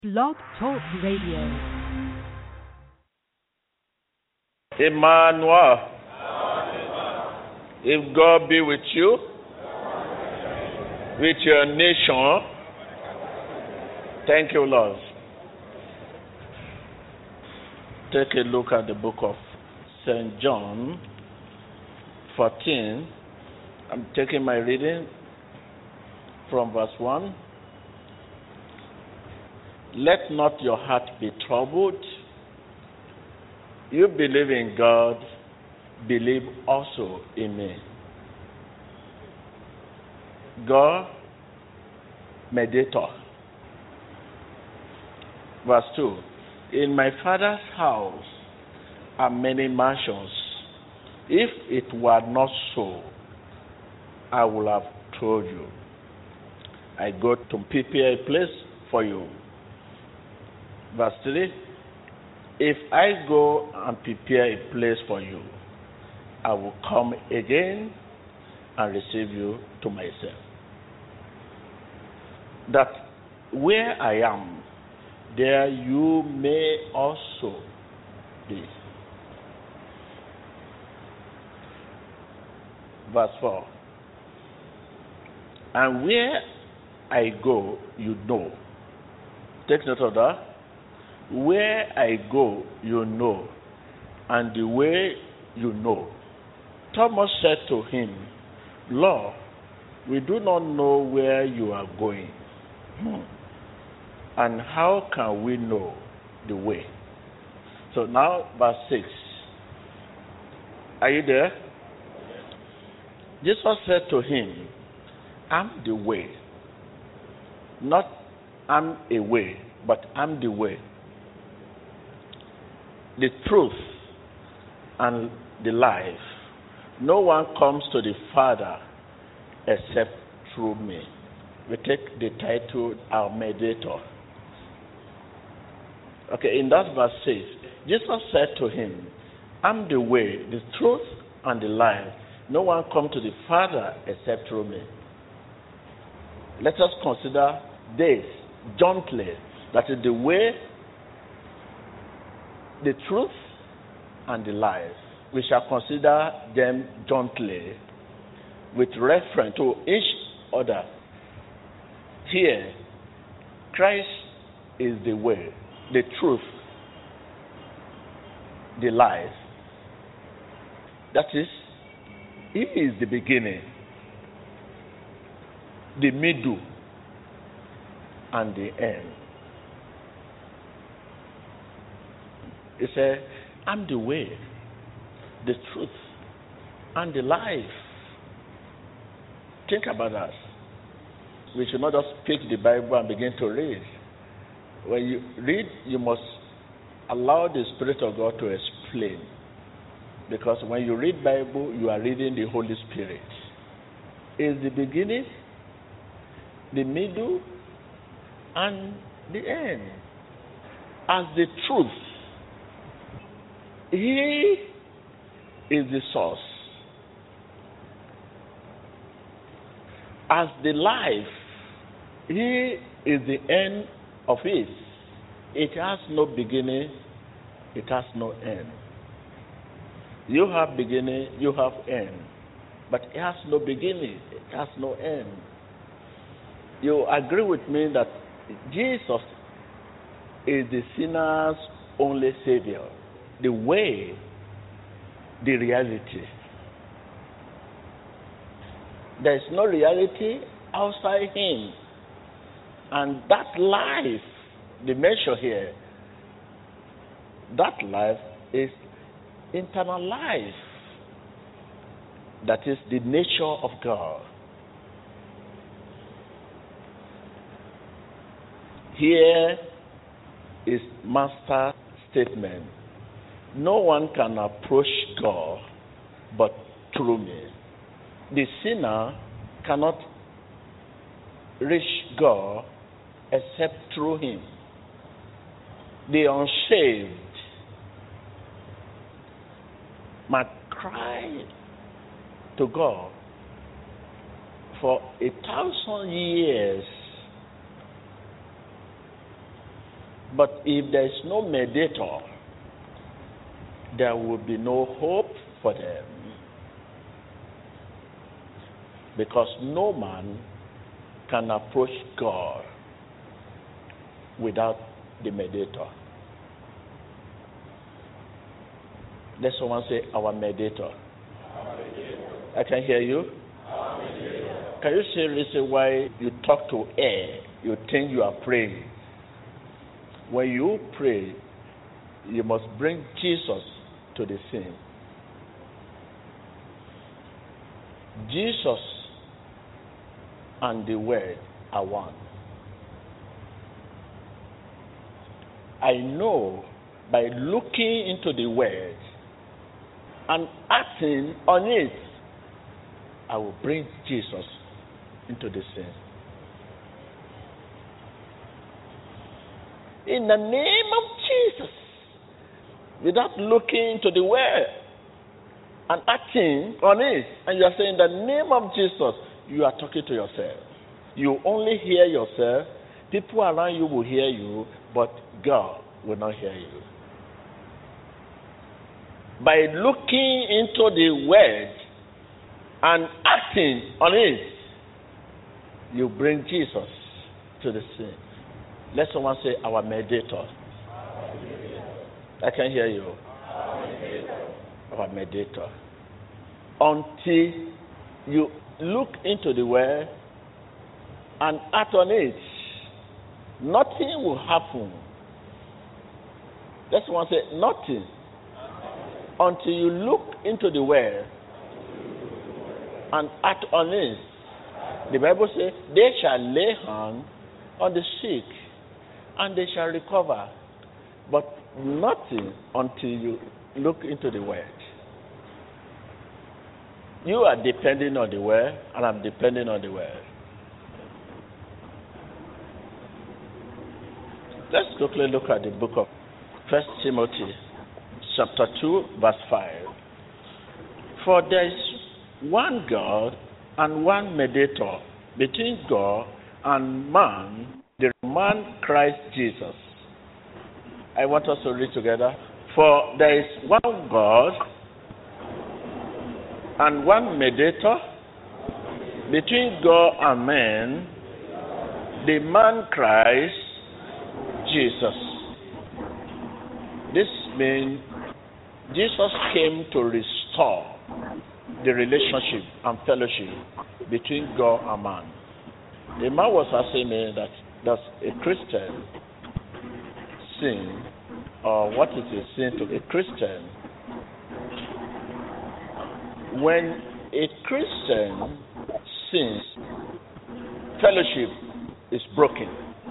Blog Talk Radio. Emmanuel, if God be with you, with your nation, thank you, Lord. Take a look at the book of St. John 14. I'm taking my reading from verse 1. Let not your heart be troubled. You believe in God, believe also in me. God, mediator. Verse 2. In my Father's house are many mansions. If it were not so, I would have told you. I go to prepare a place for you. Verse 3, if I go and prepare a place for you, I will come again and receive you to myself. That where I am, there you may also be. Verse 4, and where I go, you know. Take note of that. Where I go, you know, and the way you know. Thomas said to him, Lord, we do not know where you are going. And how can we know the way? So now, verse 6. Are you there? Jesus said to him, I'm the way. Not I'm a way, but I'm the way, the truth, and the life. No one comes to the Father except through me. We take the title, Our Mediator. Okay, in that verse 6, Jesus said to him, I'm the way, the truth, and the life. No one comes to the Father except through me. Let us consider this jointly. That is the way, the truth, and the life. We shall consider them jointly with reference to each other. Here, Christ is the way, the truth, the life. That is, He is the beginning, the middle, and the end. He said, I'm the way, the truth, and the life. Think about that. We should not just pick the Bible and begin to read. When you read, you must allow the Spirit of God to explain. Because when you read Bible, you are reading the Holy Spirit. Is the beginning, the middle, and the end. As the truth, He is the source. As the life, He is the end of it. It has no beginning, it has no end. You have beginning, you have end. But it has no beginning, it has no end. You agree with me that Jesus is the sinner's only Savior, the way, the reality. There is no reality outside Him. And that life, the measure here, that life is eternal life. That is the nature of God. Here is master statement. No one can approach God but through me. The sinner cannot reach God except through Him. The unsaved must cry to God for 1,000 years But if there is no mediator, there will be no hope for them. Because no man can approach God without the mediator. Let someone say, our mediator. I can hear you. Can you say the reason why you talk to air? You think you are praying. When you pray, you must bring Jesus to the scene. Jesus and the Word are one. I know by looking into the Word and acting on it, I will bring Jesus into the scene. In the name of Jesus, without looking into the Word and acting on it, and you are saying, in the name of Jesus, you are talking to yourself. You only hear yourself. People around you will hear you, but God will not hear you. By looking into the Word and acting on it, you bring Jesus to the scene. Let someone say, our mediator. I can hear you. Our mediator. Until you look into the Word and act on it, nothing will happen. Let someone say, nothing. Until you look into the Word and act on it. The Bible says, they shall lay hands on the sick and they shall recover. But nothing until you look into the Word. You are depending on the Word, and I'm depending on the Word. Let's quickly look at the book of 1 Timothy, chapter 2, verse 5. For there is one God and one mediator between God and man, the man Christ Jesus. I want us to read together. For there is one God and one mediator between God and man, the man Christ Jesus. This means Jesus came to restore the relationship and fellowship between God and man. The man was asking me that does a Christian sin, or what is a sin to a Christian? When a Christian sins, fellowship is broken.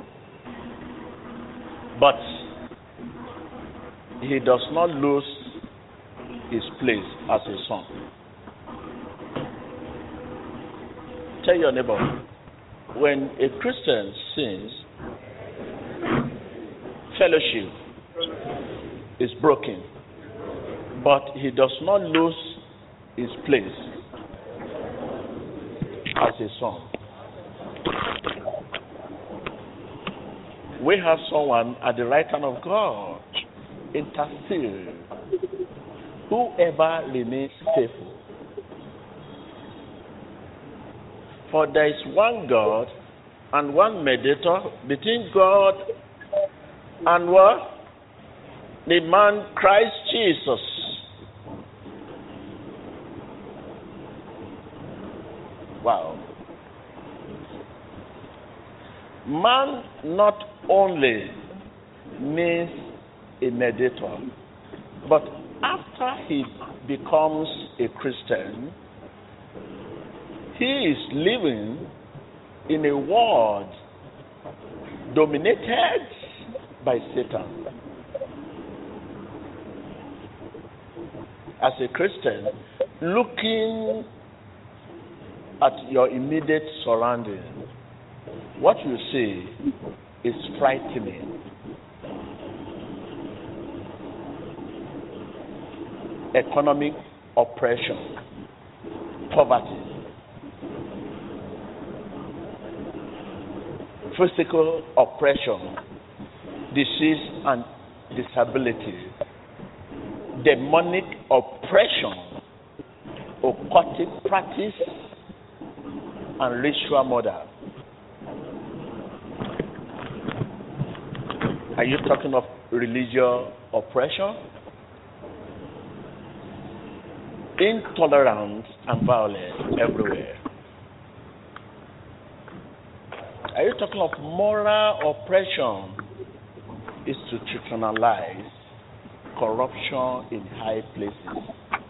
But he does not lose his place as a son. Tell your neighbor, when a Christian sins, fellowship is broken, but he does not lose his place as a son. We have someone at the right hand of God, intercede. Whoever remains faithful. For there is one God and one mediator between God and what? The man Christ Jesus. Wow. Man not only means a mediator, but after he becomes a Christian, he is living in a world dominated by Satan. As a Christian, looking at your immediate surrounding, what you see is frightening. Economic oppression, poverty, physical oppression, disease and disability, demonic oppression, occultic practice, and ritual murder. Are you talking of religious oppression? Intolerance and violence everywhere. Are you talking of moral oppression? Institutionalized corruption in high places.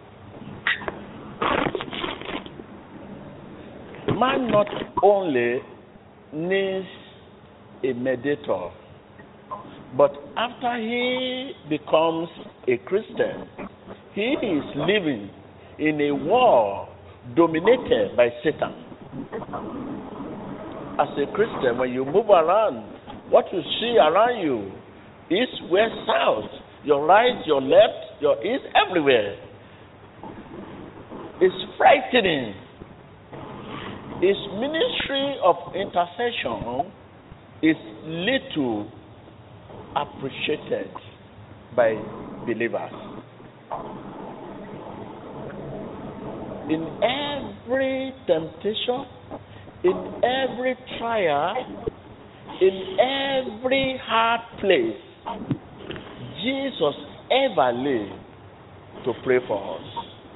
Man not only needs a mediator, but after he becomes a Christian, he is living in a world dominated by Satan. As a Christian, when you move around, what you see around you, east, west, south, your right, your left, your east, everywhere, is frightening. His ministry of intercession is little appreciated by believers. In every temptation, in every trial, in every hard place, Jesus ever lived to pray for us.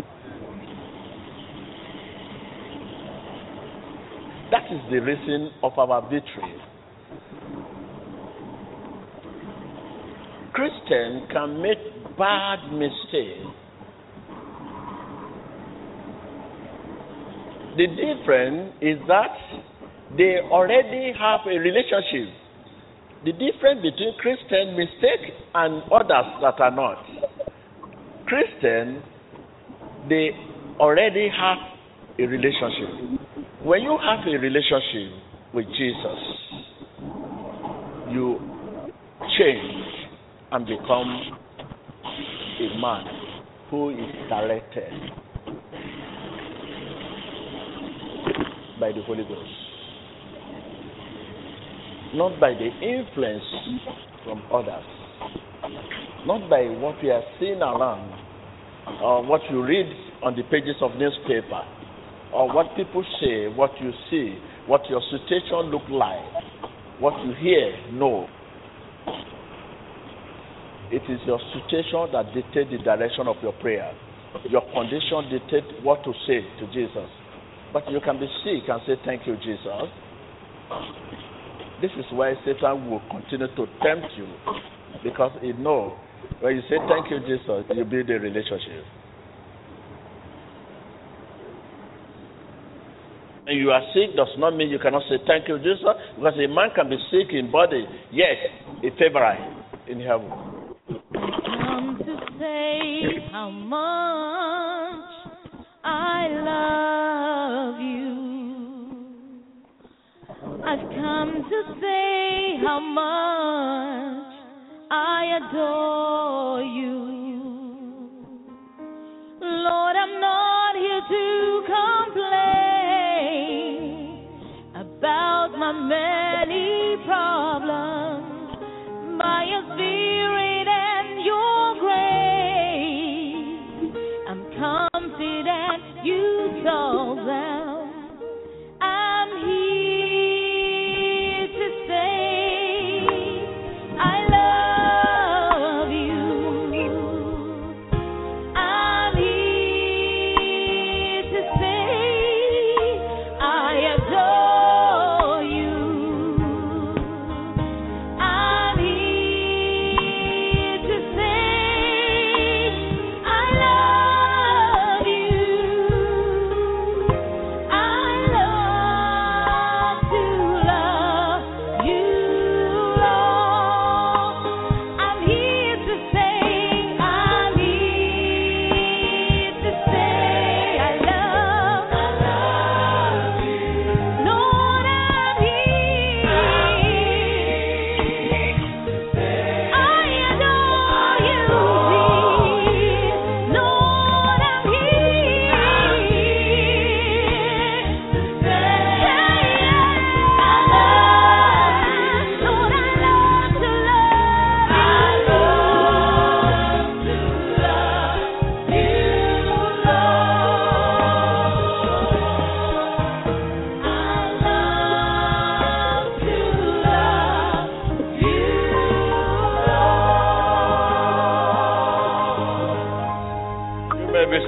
That is the reason of our victory. Christians can make bad mistakes. The difference is that they already have a relationship. The difference between Christian mistake and others that are not. Christians, they already have a relationship. When you have a relationship with Jesus, you change and become a man who is directed by the Holy Ghost, not by the influence from others, not by what we are seeing around, or what you read on the pages of newspaper, or what people say, what you see, what your situation look like, what you hear. No. It is your situation that dictates the direction of your prayer. Your condition dictates what to say to Jesus. But you can be sick and say, thank you, Jesus. This is why Satan will continue to tempt you, because he knows when you say, thank you, Jesus, you build a relationship. And you are sick does not mean you cannot say, thank you, Jesus, because a man can be sick in body, yet a favorite in heaven. Come to say how much I love you. I've come to say how much I adore you. Lord, I'm not here to complain about my many problems. By your Spirit and your grace, I'm confident you solve them. I'm here to say I love you. I'm here to say I adore you. I'm here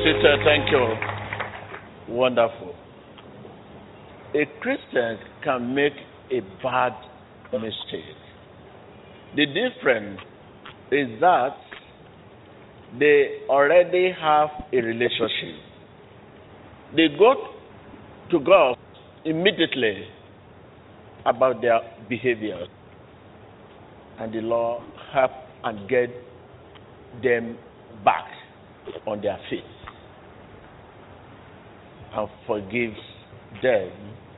Sister, thank you. Wonderful. A Christian can make a bad mistake. The difference is that they already have a relationship. They go to God immediately about their behavior, and the Lord help and get them back on their feet and forgives them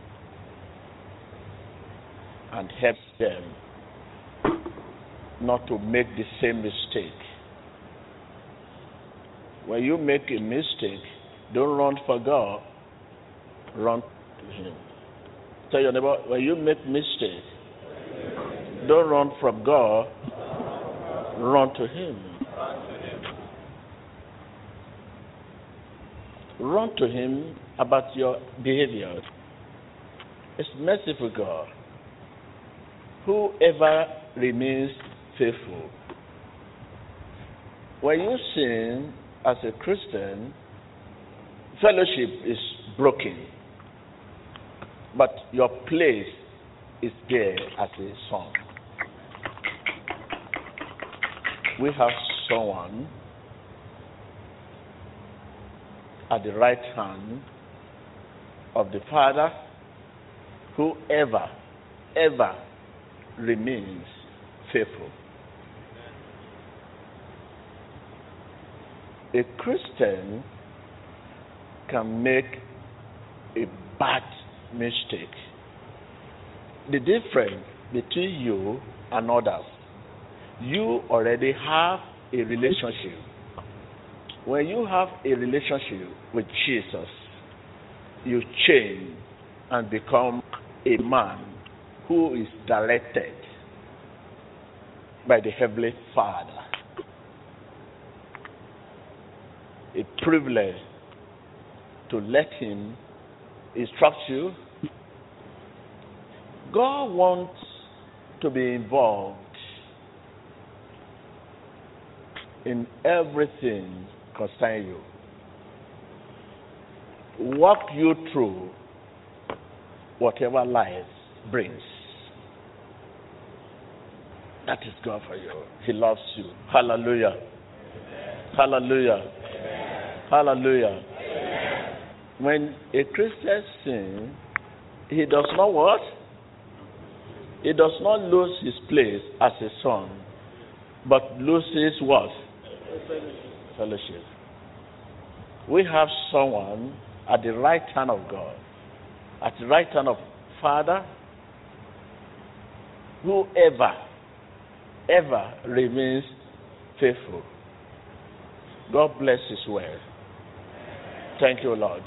and helps them not to make the same mistake. When you make a mistake, don't run for God, run to Him. Tell your neighbor, when you make mistake, don't run from God, run to Him. Run to Him about your behavior. It's merciful God. Whoever remains faithful. When you sin as a Christian, fellowship is broken, but your place is there as a son. We have someone at the right hand of the Father who ever remains faithful. A Christian can make a bad mistake. The difference between you and others, you already have a relationship. When you have a relationship with Jesus, you change and become a man who is directed by the Heavenly Father. A privilege to let Him instruct you. God wants to be involved in everything concerning you. Walk you through whatever life brings. That is God for you. He loves you. Hallelujah. Amen. Hallelujah. Amen. Hallelujah. Amen. When a Christian sins, he does not what? He does not lose his place as a son, but loses what? Fellowship. We have someone at the right hand of God, at the right hand of Father, who ever remains faithful. God bless His word. Thank you, Lord.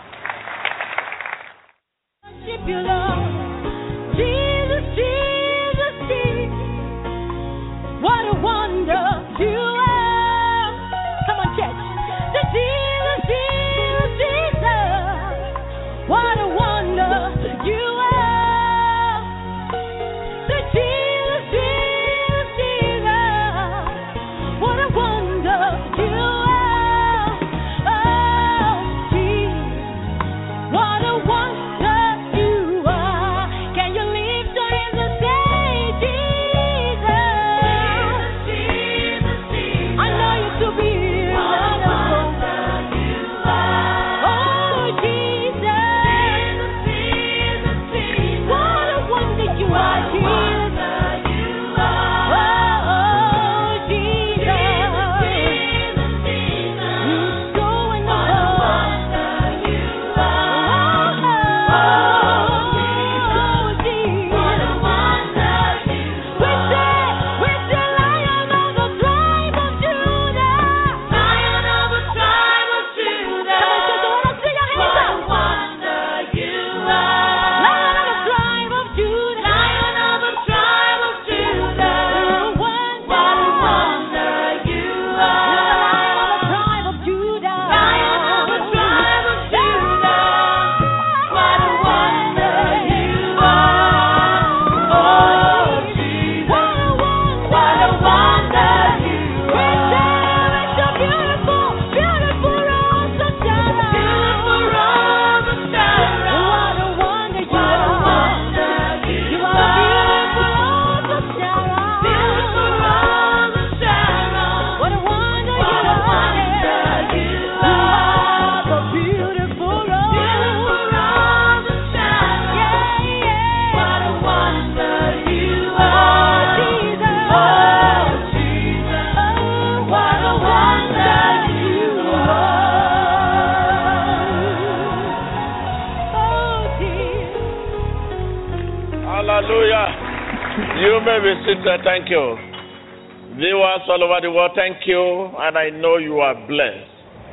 Worship you, Lord. Jesus, Jesus, Jesus. What a wonder you are. Come on, church. The Jesus, Jesus, Jesus. What a wonder you are. The Jesus, Jesus, Jesus. What a wonder you are. Oh, Jesus. What a wonder you are. may be seated. Thank you. Viewers all over the world, thank you. And I know you are blessed.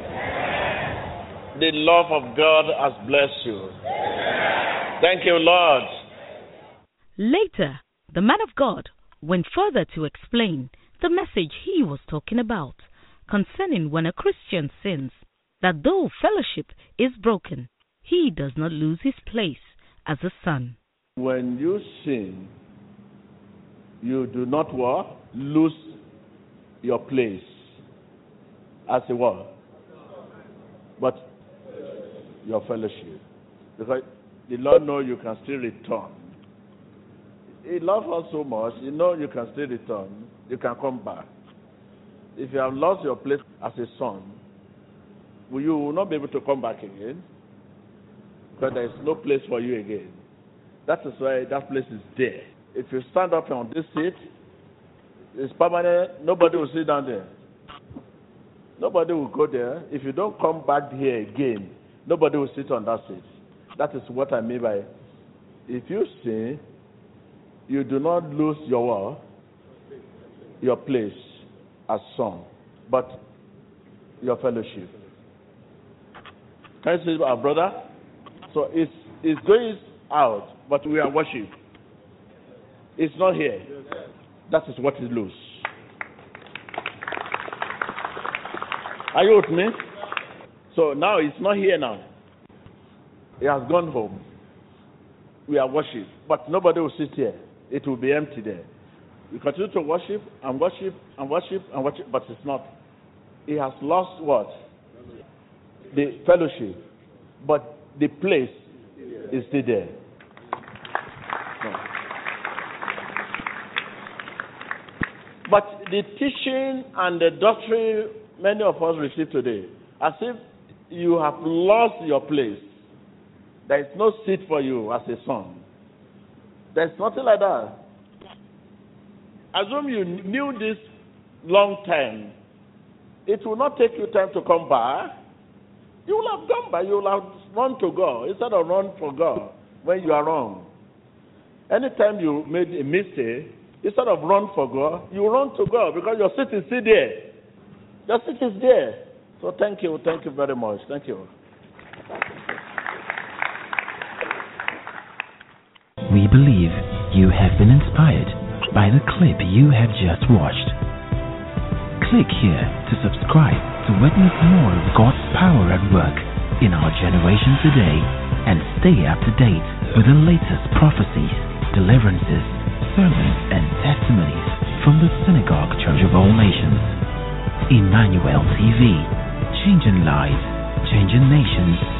The love of God has blessed you. Thank you, Lord. Later, the man of God went further to explain the message he was talking about concerning when a Christian sins, that though fellowship is broken, he does not lose his place as a son. When you sin, you do not what? Lose your place as a what? But your fellowship. Because the Lord knows you can still return. He loves us so much, you know you can still return. You can come back. If you have lost your place as a son, you will not be able to come back again. Because there is no place for you again. That is why that place is there. If you stand up on this seat, it's permanent. Nobody will sit down there. Nobody will go there. If you don't come back here again, nobody will sit on that seat. That is what I mean by, if you sin, you do not lose your place as son, but your fellowship. Can you see our brother? So it's going out, but we are worship. It's not here. That is what is loose. Are you with me? So now it's not here now. He has gone home. We are worship, but nobody will sit here. It will be empty there. We continue to worship and worship and worship and worship, but it's not. He has lost what? The fellowship. But the place is still there. No. But the teaching and the doctrine many of us receive today, as if you have lost your place. There is no seat for you as a son. There's nothing like that. Assume you knew this long time. It will not take you time to come back. You will have gone back. You will have run to God instead of run for God when you are wrong. Anytime you made a mistake, instead of run for God, you run to God because your seat is still there. Your seat is there. So thank you very much. Thank you. We believe you have been inspired by the clip you have just watched. Click here to subscribe to witness more of God's power at work in our generation today and stay up to date with the latest prophecies, deliverances, sermons, and testimonies from the Synagogue Church of All Nations. Emmanuel TV, changing lives, changing nations,